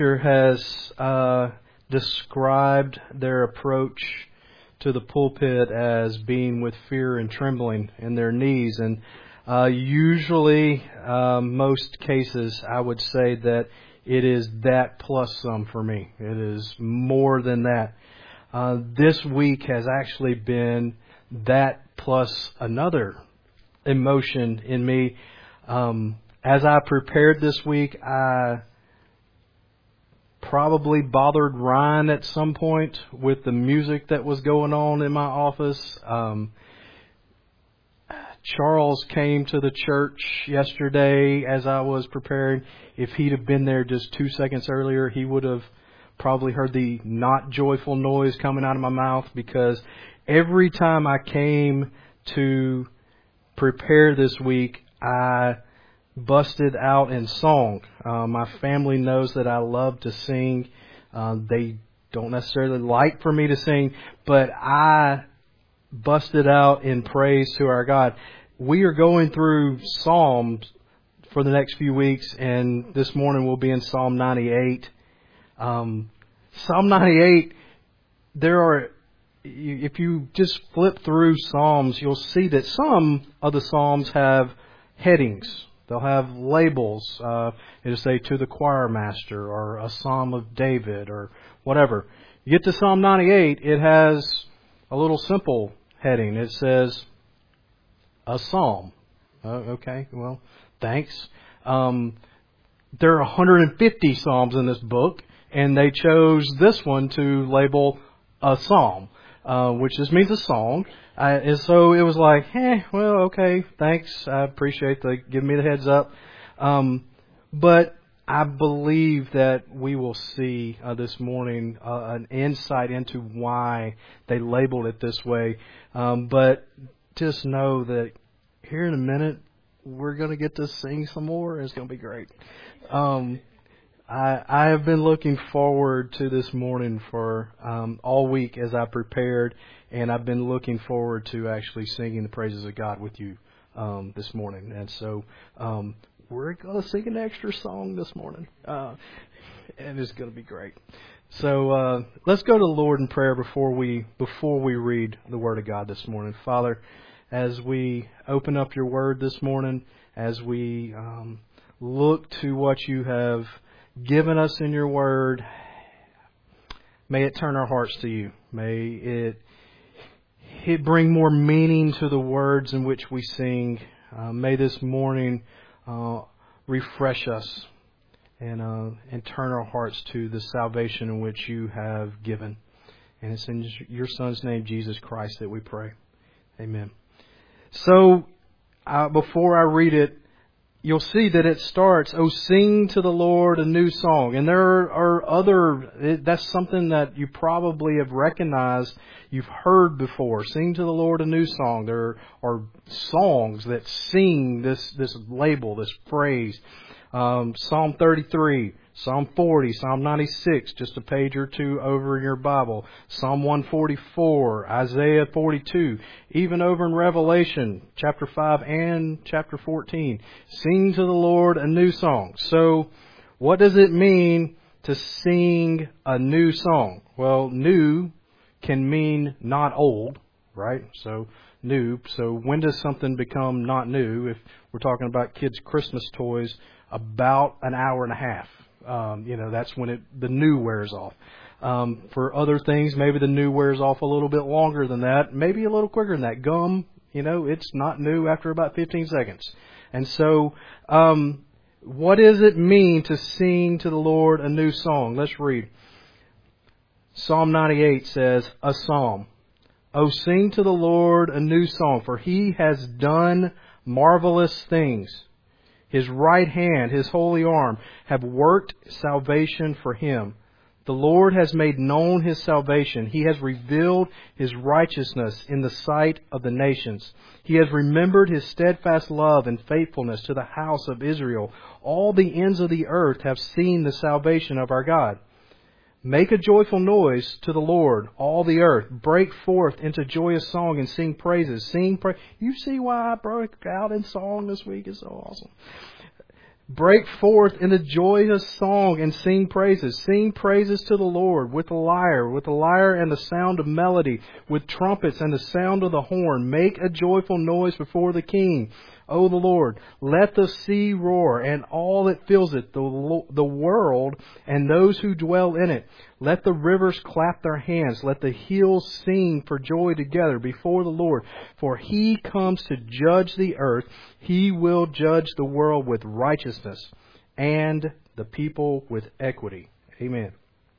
has described their approach to the pulpit as being with fear and trembling in their knees. And usually, most cases, I would say that it is that plus some for me. It is more than that. This week has actually been that plus another emotion in me. As I prepared this week, I probably bothered Ryan at some point with the music that was going on in my office. Charles came to the church yesterday as I was preparing. If he'd have been there just 2 seconds earlier, he would have probably heard the not joyful noise coming out of my mouth, because every time I came to prepare this week, I busted out in song. My family knows that I love to sing. They don't necessarily like for me to sing, but I busted out in praise to our God. We are going through Psalms for the next few weeks, and this morning we'll be in Psalm 98. Psalm 98, if you just flip through Psalms, you'll see that some of the Psalms have headings. They'll have labels. It'll say to the choir master, or a Psalm of David, or whatever. You get to Psalm 98, it has a little simple heading. It says a psalm. Okay, well, thanks. There are 150 psalms in this book, and they chose this one to label a psalm, which just means a song. And so it was like, well, okay, thanks. I appreciate the giving me the heads up. But I believe that we will see this morning an insight into why they labeled it this way. But just know that here in a minute, we're going to get to sing some more. It's going to be great. I have been looking forward to this morning for all week as I prepared, and I've been looking forward to actually singing the praises of God with you this morning. And so we're going to sing an extra song this morning, and it's going to be great. So let's go to the Lord in prayer before we read the Word of God this morning. Father, as we open up your Word this morning, as we look to what you have given us in your Word, may it turn our hearts to you. May it bring more meaning to the words in which we sing. May this morning refresh us and turn our hearts to the salvation in which you have given. And it's in your Son's name, Jesus Christ, that we pray. Amen. So, before I read it, you'll see that it starts, "Oh, sing to the Lord a new song." And there are that's something that you probably have recognized, you've heard before. Sing to the Lord a new song. There are songs that sing this label, this phrase. Psalm 33, Psalm 40, Psalm 96, just a page or two over in your Bible. Psalm 144, Isaiah 42, even over in Revelation, chapter 5 and chapter 14. Sing to the Lord a new song. So, what does it mean to sing a new song? Well, new can mean not old, right? So, new. So, when does something become not new? If we're talking about kids' Christmas toys, about an hour and a half. That's when the new wears off. For other things, maybe the new wears off a little bit longer than that, maybe a little quicker than that. Gum, it's not new after about 15 seconds. And so, what does it mean to sing to the Lord a new song? Let's read. Psalm 98 says, a psalm. "Oh, sing to the Lord a new song, for He has done marvelous things. His right hand, His holy arm, have worked salvation for Him. The Lord has made known His salvation. He has revealed His righteousness in the sight of the nations. He has remembered His steadfast love and faithfulness to the house of Israel. All the ends of the earth have seen the salvation of our God. Make a joyful noise to the Lord, all the earth. Break forth into joyous song and sing praises. You see why I broke out in song this week? It's so awesome. Break forth in a joyous song and sing praises. Sing praises to the Lord with the lyre and the sound of melody, with trumpets and the sound of the horn. Make a joyful noise before the King, O the Lord. Let the sea roar and all that fills it, the world and those who dwell in it. Let the rivers clap their hands. Let the hills sing for joy together before the Lord. For He comes to judge the earth. He will judge the world with righteousness and the people with equity. Amen.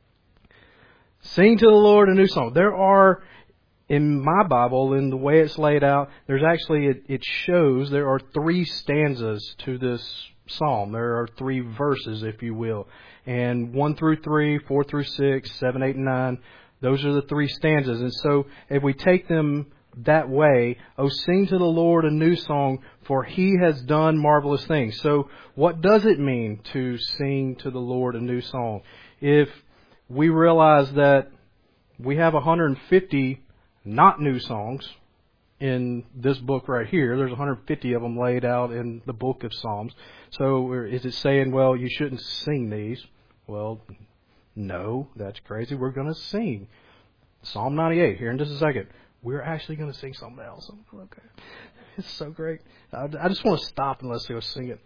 Sing to the Lord a new song. There are, in my Bible, in the way it's laid out, there's actually, it shows there are 3 stanzas to this psalm. There are 3 verses, if you will. And 1 through 3, 4 through 6, 7, 8, and 9, those are the 3 stanzas. And so if we take them that way, oh, sing to the Lord a new song, for He has done marvelous things. So what does it mean to sing to the Lord a new song? If we realize that we have 150 not new songs in this book right here. There's 150 of them laid out in the book of Psalms. So is it saying, well, you shouldn't sing these? Well, no, that's crazy. We're going to sing Psalm 98 here in just a second. We're actually going to sing something else. Okay. It's so great. I just want to stop and let's go sing it.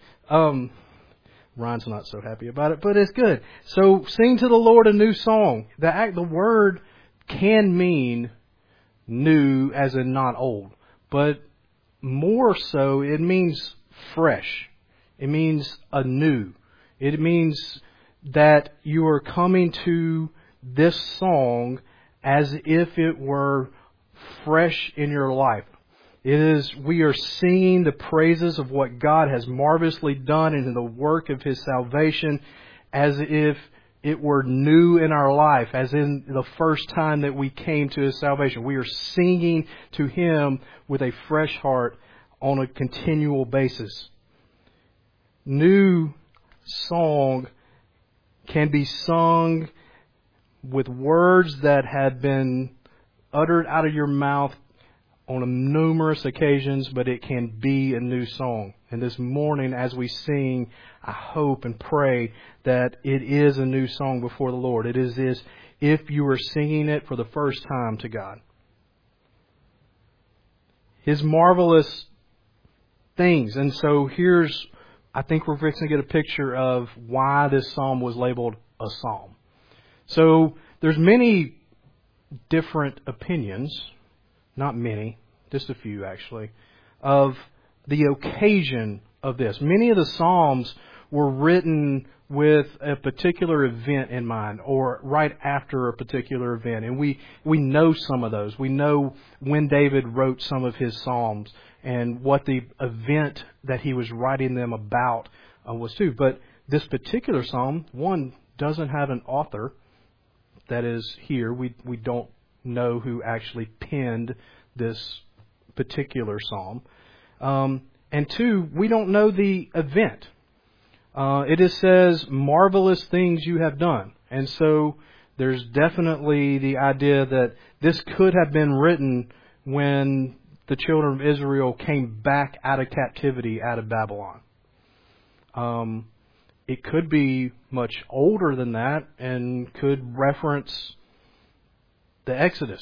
Ryan's not so happy about it, but it's good. So sing to the Lord a new song. The word can mean new as in not old, but more so it means fresh. It means anew. It means that you are coming to this song as if it were fresh in your life. We are singing the praises of what God has marvelously done in the work of His salvation as if it were new in our life, as in the first time that we came to His salvation. We are singing to Him with a fresh heart on a continual basis. New song can be sung with words that had been uttered out of your mouth on numerous occasions, but it can be a new song. And this morning, as we sing, I hope and pray that it is a new song before the Lord. It is as if you are singing it for the first time to God. His marvelous things. And so I think we're fixing to get a picture of why this psalm was labeled a psalm. So there's many different opinions, not many, just a few actually, of the occasion of this. Many of the Psalms were written with a particular event in mind or right after a particular event. And we know some of those. We know when David wrote some of his Psalms and what the event that he was writing them about was too. But this particular Psalm, one, doesn't have an author that is here. We don't know who actually penned this particular Psalm. And two, we don't know the event. It says, marvelous things you have done. And so there's definitely the idea that this could have been written when the children of Israel came back out of captivity out of Babylon. It could be much older than that and could reference the Exodus.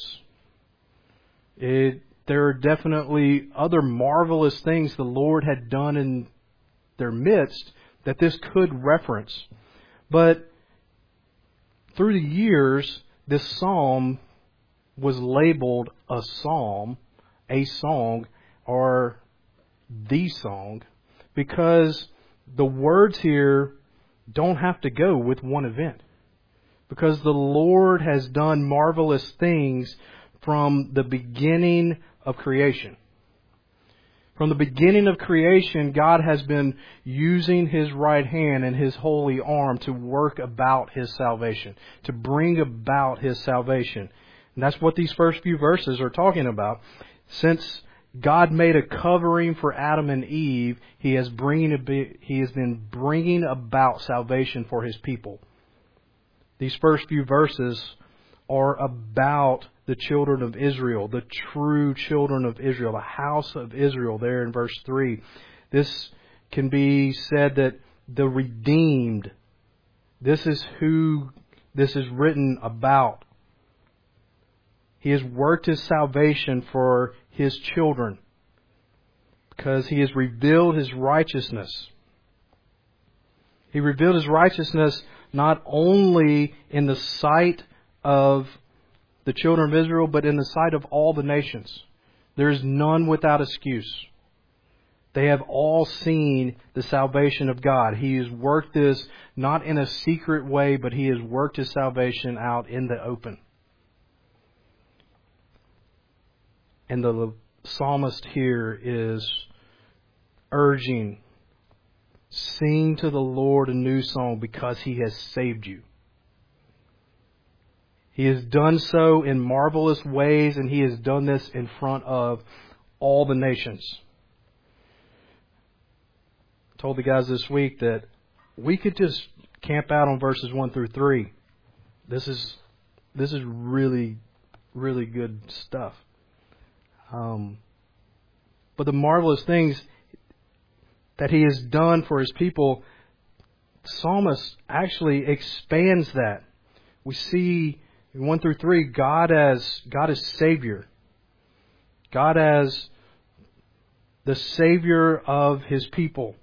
There are definitely other marvelous things the Lord had done in their midst that this could reference. But through the years, this psalm was labeled a psalm, a song, or the song, because the words here don't have to go with one event. Because the Lord has done marvelous things from the beginning of creation. From the beginning of creation, God has been using His right hand and His holy arm to work about His salvation, to bring about His salvation. And that's what these first few verses are talking about. Since God made a covering for Adam and Eve, He has been bringing about salvation for His people. These first few verses are about the children of Israel, the true children of Israel, the house of Israel there in verse 3. This can be said that the redeemed. This is who this is written about. He has worked His salvation for His children because He has revealed His righteousness. He revealed His righteousness not only in the sight of the children of Israel, but in the sight of all the nations. There is none without excuse. They have all seen the salvation of God. He has worked this not in a secret way, but He has worked His salvation out in the open. And the psalmist here is urging, sing to the Lord a new song because He has saved you. He has done so in marvelous ways, and He has done this in front of all the nations. I told the guys this week that we could just camp out on verses 1 through 3. This is really, really good stuff. But the marvelous things that He has done for His people, the psalmist actually expands that. We see in 1 through 3, God as Savior. God as the Savior of His people.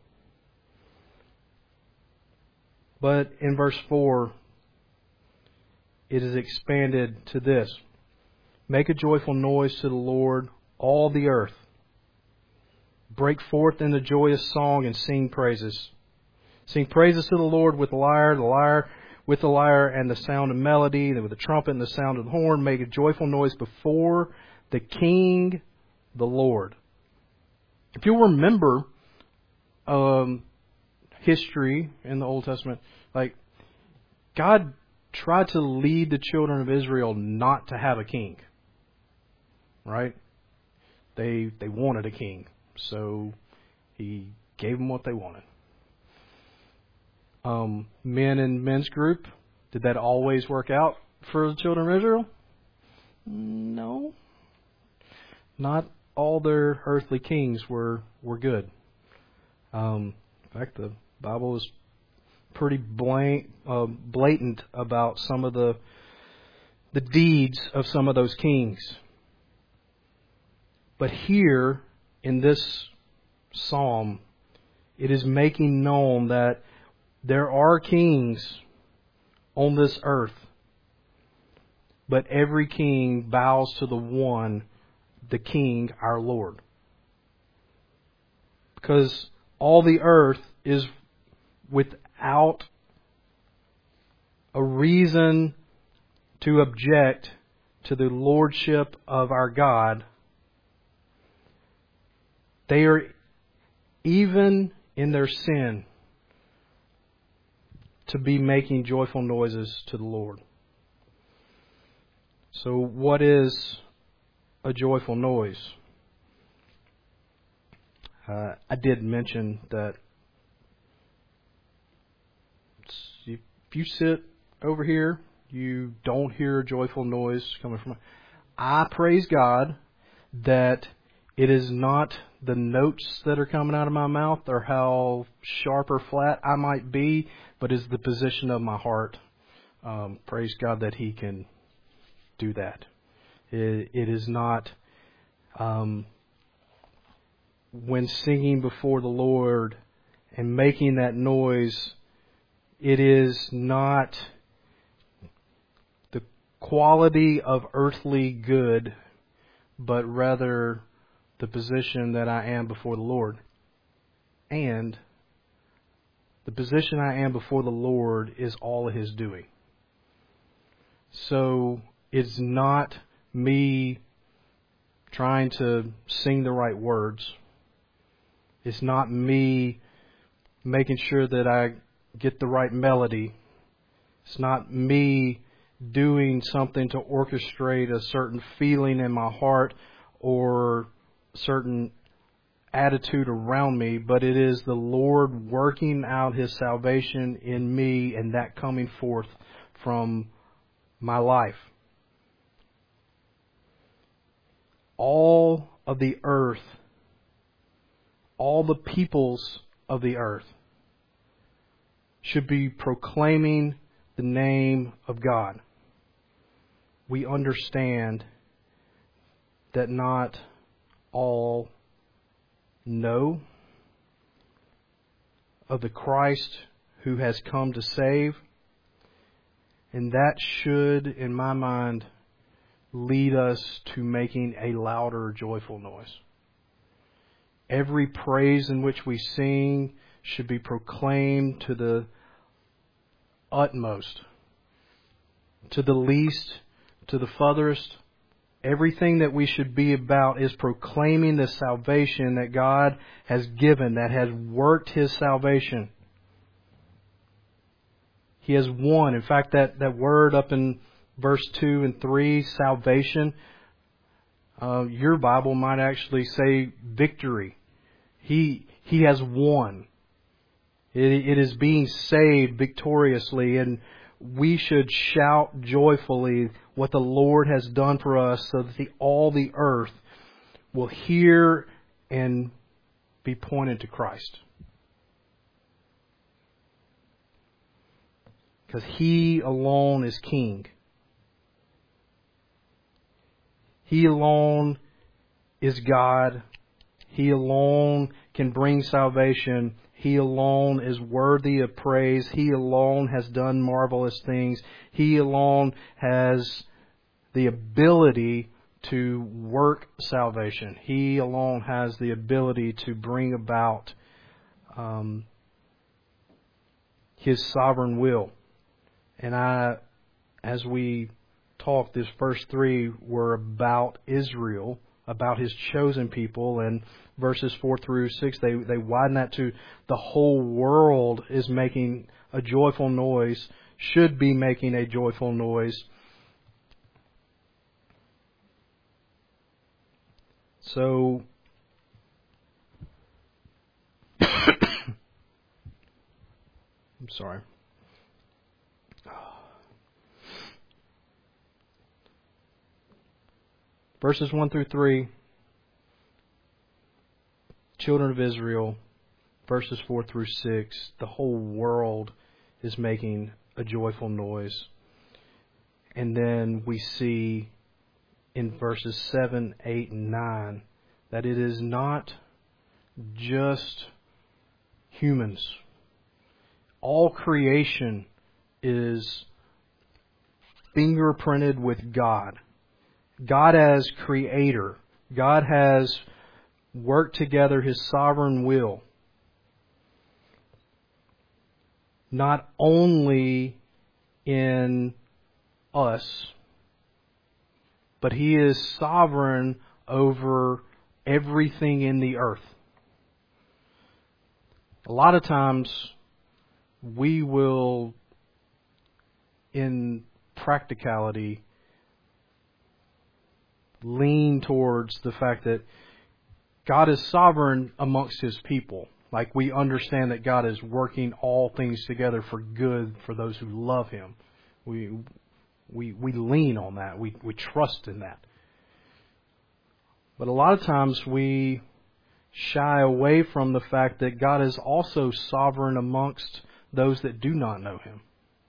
But in verse 4, it is expanded to this. Make a joyful noise to the Lord, all the earth. Break forth in the joyous song and sing praises. Sing praises to the Lord with the lyre with the lyre and the sound of melody, with the trumpet and the sound of the horn. Make a joyful noise before the King, the Lord. If you'll remember history in the Old Testament, like God tried to lead the children of Israel not to have a king. Right? They wanted a king. So He gave them what they wanted. Men in men's group, did that always work out for the children of Israel? No. Not all their earthly kings were good. In fact, the Bible is pretty blatant about some of the deeds of some of those kings. But here, in this psalm, it is making known that there are kings on this earth, but every king bows to the one, the King, our Lord. Because all the earth is without a reason to object to the lordship of our God. They are, even in their sin, to be making joyful noises to the Lord. So what is a joyful noise? I did mention that if you sit over here, you don't hear a joyful noise coming from. I praise God that it is not the notes that are coming out of my mouth or how sharp or flat I might be, but is the position of my heart. Praise God that He can do that. It is not when singing before the Lord and making that noise, it is not the quality of earthly good, but rather the position that I am before the Lord. And the position I am before the Lord is all of His doing. So it's not me trying to sing the right words. It's not me making sure that I get the right melody. It's not me doing something to orchestrate a certain feeling in my heart or certain attitude around me, but it is the Lord working out His salvation in me and that coming forth from my life. All of the earth, all the peoples of the earth should be proclaiming the name of God. We understand that not all know of the Christ who has come to save. And that should, in my mind, lead us to making a louder, joyful noise. Every praise in which we sing should be proclaimed to the utmost, to the least, to the furthest. Everything that we should be about is proclaiming the salvation that God has given, that has worked His salvation. He has won. In fact, that word up in verse 2 and 3, salvation, your Bible might actually say victory. He has won. It is being saved victoriously, and we should shout joyfully what the Lord has done for us, so that all the earth will hear and be pointed to Christ. Because He alone is King. He alone is God. He alone can bring salvation. He alone is worthy of praise. He alone has done marvelous things. He alone has the ability to work salvation. He alone has the ability to bring about His sovereign will. And as we talked, this verse 3 were about Israel, about His chosen people, and verses 4 through 6, they widen that to the whole world is making a joyful noise, should be making a joyful noise. So, I'm sorry. Verses 1 through 3, children of Israel. Verses 4 through 6, the whole world is making a joyful noise. And then we see in verses 7, 8, and 9 that it is not just humans. All creation is fingerprinted with God. God as creator. God has worked together His sovereign will. Not only in us, but He is sovereign over everything in the earth. A lot of times we will, in practicality, lean towards the fact that God is sovereign amongst His people. Like, we understand that God is working all things together for good for those who love Him. We lean on that. We trust in that. But a lot of times we shy away from the fact that God is also sovereign amongst those that do not know Him.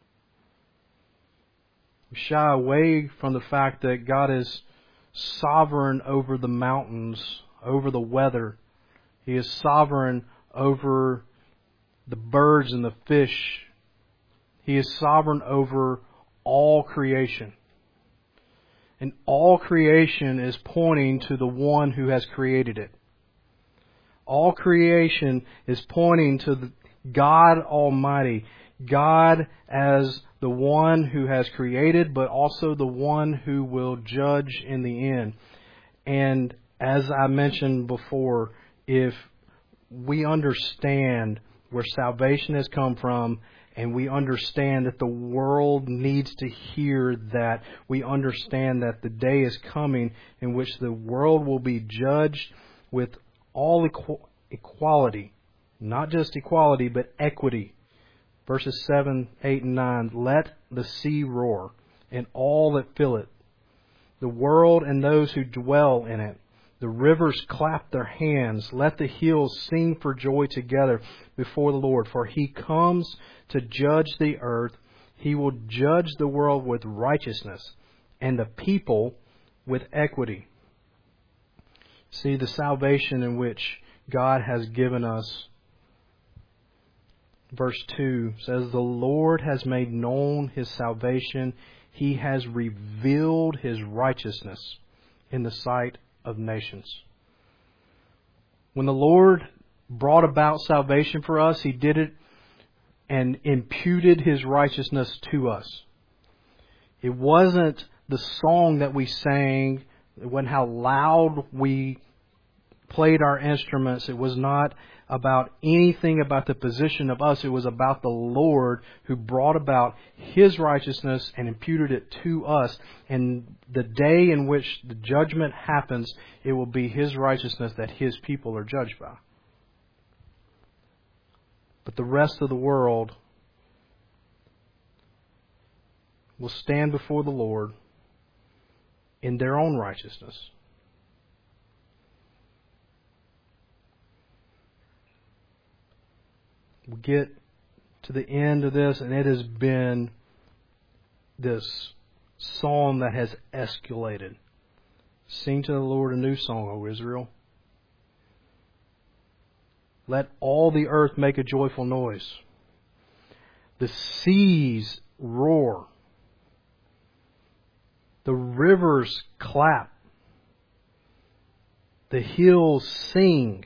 We shy away from the fact that God is sovereign over the mountains, over the weather. He is sovereign over the birds and the fish. He is sovereign over all creation. And all creation is pointing to the one who has created it. All creation is pointing to God Almighty. God as the one who has created, but also the one who will judge in the end. And as I mentioned before, if we understand where salvation has come from, and we understand that the world needs to hear that, we understand that the day is coming in which the world will be judged with all equality. Not just equality, but equity. Verses 7, 8, and 9. Let the sea roar, and all that fill it, the world and those who dwell in it. The rivers clap their hands. Let the hills sing for joy together before the Lord. For He comes to judge the earth. He will judge the world with righteousness and the people with equity. See, the salvation in which God has given us. Verse 2 says, the Lord has made known His salvation. He has revealed His righteousness in the sight of nations. When the Lord brought about salvation for us, He did it and imputed His righteousness to us. It wasn't the song that we sang. It wasn't how loud we played our instruments. It was not about anything about the position of us. It was about the Lord who brought about His righteousness and imputed it to us. And the day in which the judgment happens, it will be His righteousness that His people are judged by. But the rest of the world will stand before the Lord in their own righteousness. We get to the end of this, and it has been this psalm that has escalated. Sing to the Lord a new song, O Israel. Let all the earth make a joyful noise. The seas roar. The rivers clap. The hills sing.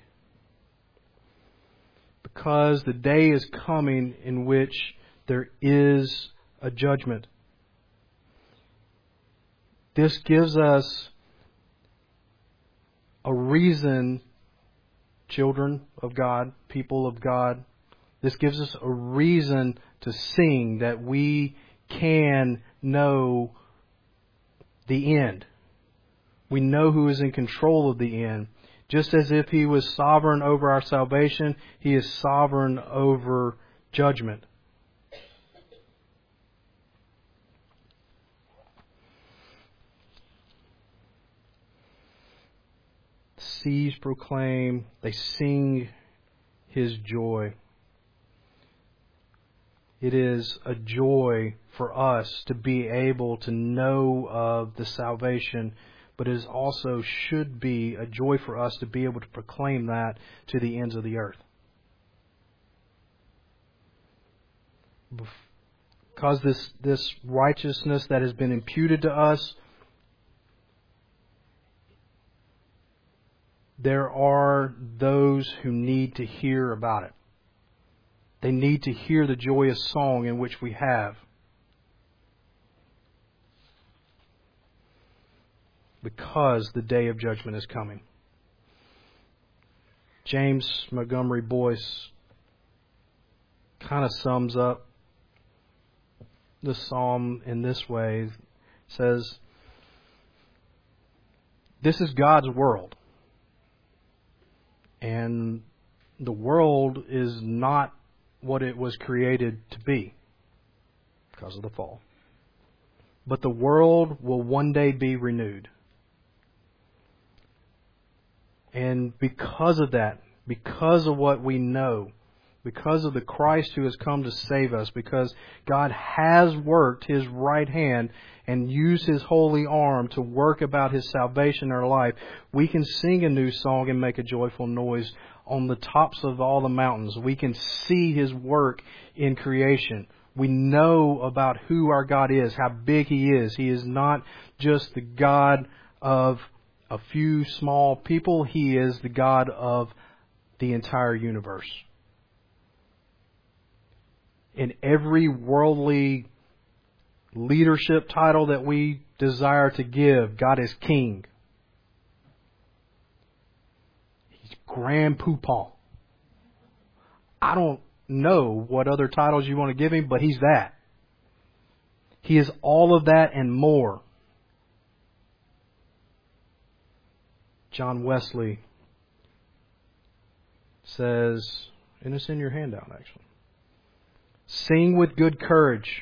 Because the day is coming in which there is a judgment. This gives us a reason, children of God, people of God, this gives us a reason to sing that we can know the end. We know who is in control of the end. Just as if He was sovereign over our salvation, He is sovereign over judgment. The seas proclaim, they sing His joy. It is a joy for us to be able to know of the salvation, but it also should be a joy for us to be able to proclaim that to the ends of the earth. Because this righteousness that has been imputed to us, there are those who need to hear about it. They need to hear the joyous song in which we have. Because the day of judgment is coming. James Montgomery Boyce kind of sums up the psalm in this way. It says, this is God's world. And the world is not what it was created to be because of the fall. But the world will one day be renewed. And because of that, because of what we know, because of the Christ who has come to save us, because God has worked His right hand and used His holy arm to work about His salvation in our life, we can sing a new song and make a joyful noise on the tops of all the mountains. We can see His work in creation. We know about who our God is, how big He is. He is not just the God of a few small people. He is the God of the entire universe. In every worldly leadership title that we desire to give, God is King. He's Grand Poopah. I don't know what other titles you want to give Him, but He's that. He is all of that and more. John Wesley says, and it's in your handout actually, sing with good courage.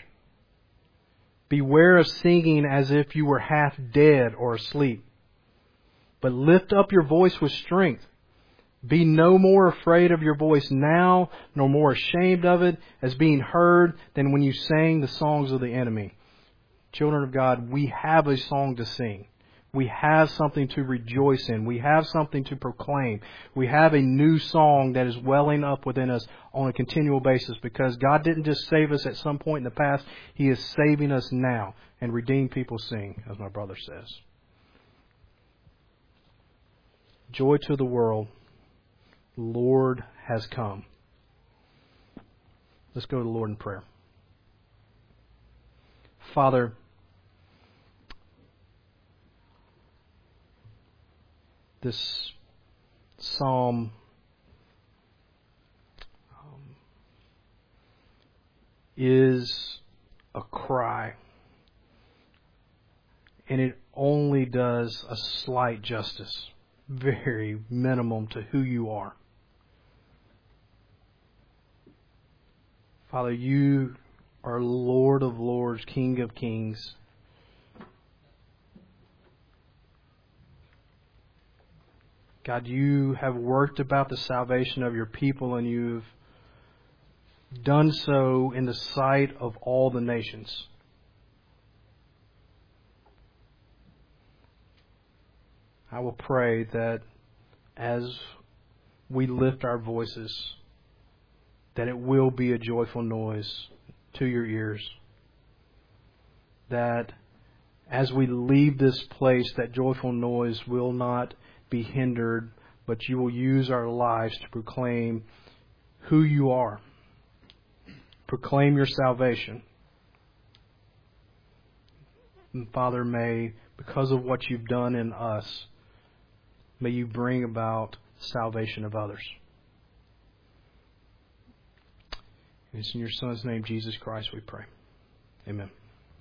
Beware of singing as if you were half dead or asleep. But lift up your voice with strength. Be no more afraid of your voice now, nor more ashamed of it as being heard than when you sang the songs of the enemy. Children of God, we have a song to sing. We have something to rejoice in. We have something to proclaim. We have a new song that is welling up within us on a continual basis, because God didn't just save us at some point in the past. He is saving us now. And redeemed people sing, as my brother says. Joy to the world. The Lord has come. Let's go to the Lord in prayer. Father, this psalm is a cry, and it only does a slight justice, very minimum, to who you are. Father, you are Lord of lords, King of kings. God, you have worked about the salvation of your people, and you've done so in the sight of all the nations. I will pray that as we lift our voices, that it will be a joyful noise to your ears. That as we leave this place, that joyful noise will not be hindered, but you will use our lives to proclaim who you are. Proclaim your salvation. And Father, may, because of what you've done in us, may you bring about salvation of others. It's in your Son's name, Jesus Christ, we pray. Amen.